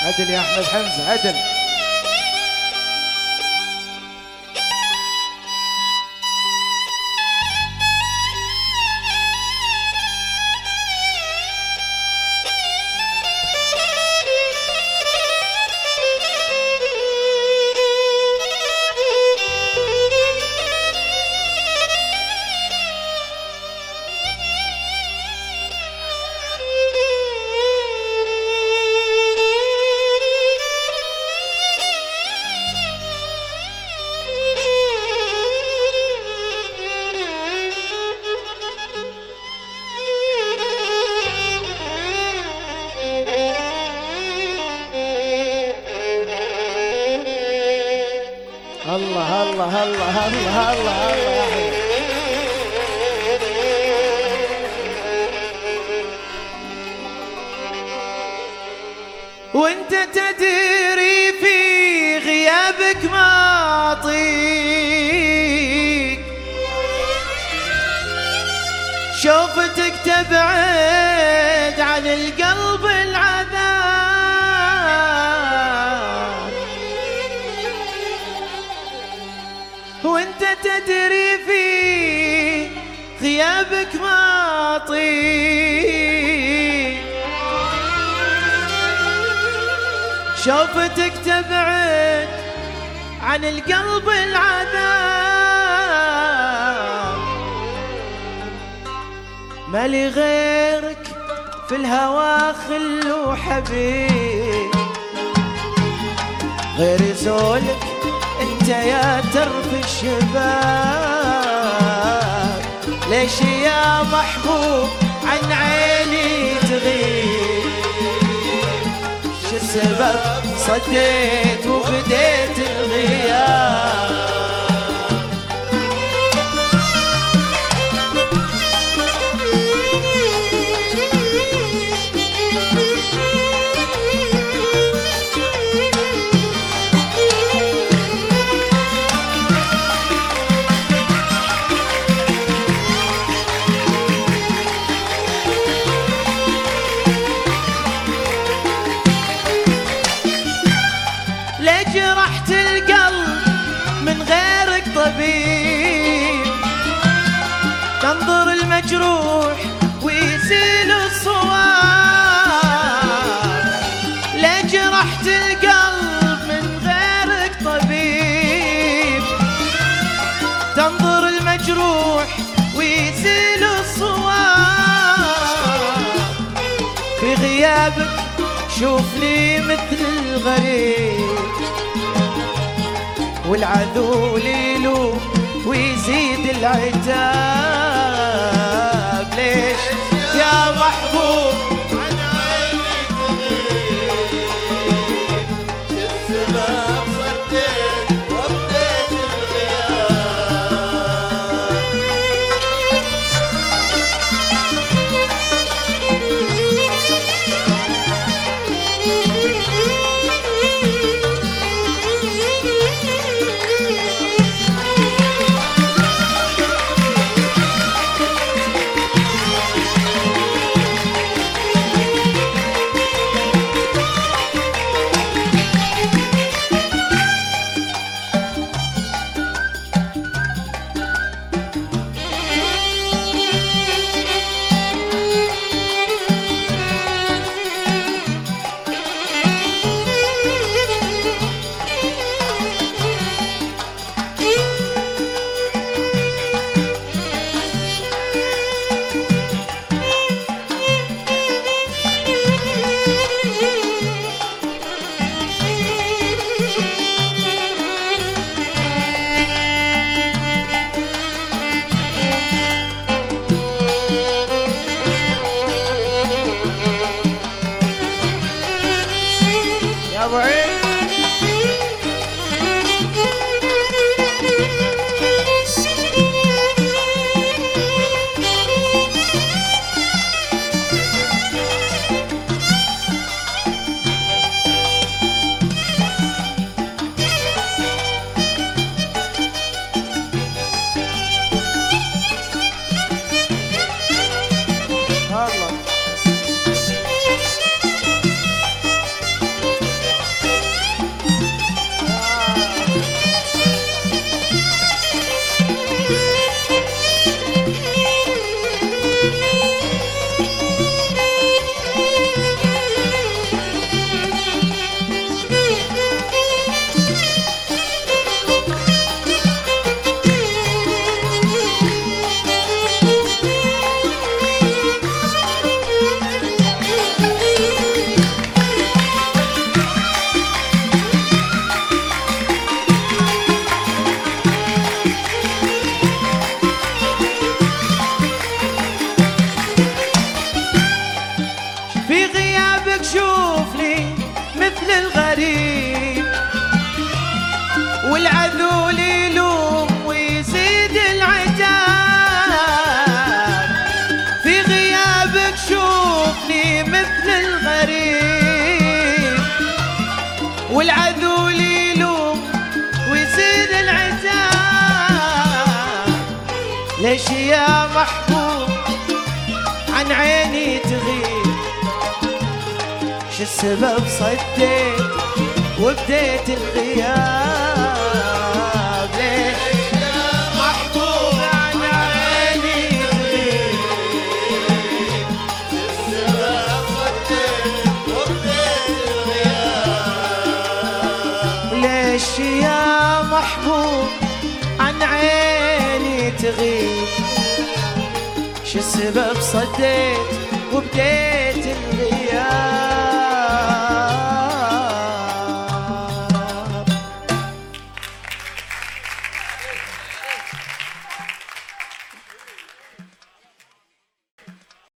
عدل يا احمد حمزه عدل. الله الله الله الله الله الله. وانت تدري في غيابك ما اطيق، شوفتك تبعد عن القلب العذاب، وانت تدري في غيابك ما اطيق، شوفتك تبعد عن القلب العذاب، مالي غيرك في الهوى خلو حبيب، غير يزولك انت يا ترف الشباب، ليش يا محبوب عن عيني تغيب، شو السبب صديت وبديت الغياب. جرحت القلب من غيرك طبيب، تنظر المجروح ويزيل الصواب، ليه جرحت القلب من غيرك طبيب، تنظر المجروح ويزيل الصواب، في غيابك شوفني مثل الغريب، والعذول يلوم ويزيد العتاب، ليش يا محبوب عن عيني تغيب، السبب صديت وبديت يا ابو عيد. الله غيابك شوفني مثل الغريب، والعذول يلوم ويزيد العتاب. في غيابك شوفني مثل الغريب، والعذول يلوم ويزيد العتاب. ليش يا محبوب عن عيني تغيب؟ شو السبب صديت وبديت الغياب؟ ليش يا محبوب عن عيني تغيب؟ شو السبب صديت وبديت الغياب؟ ليش يا محبوب عن عيني تغيب؟ شو السبب صديت وبديت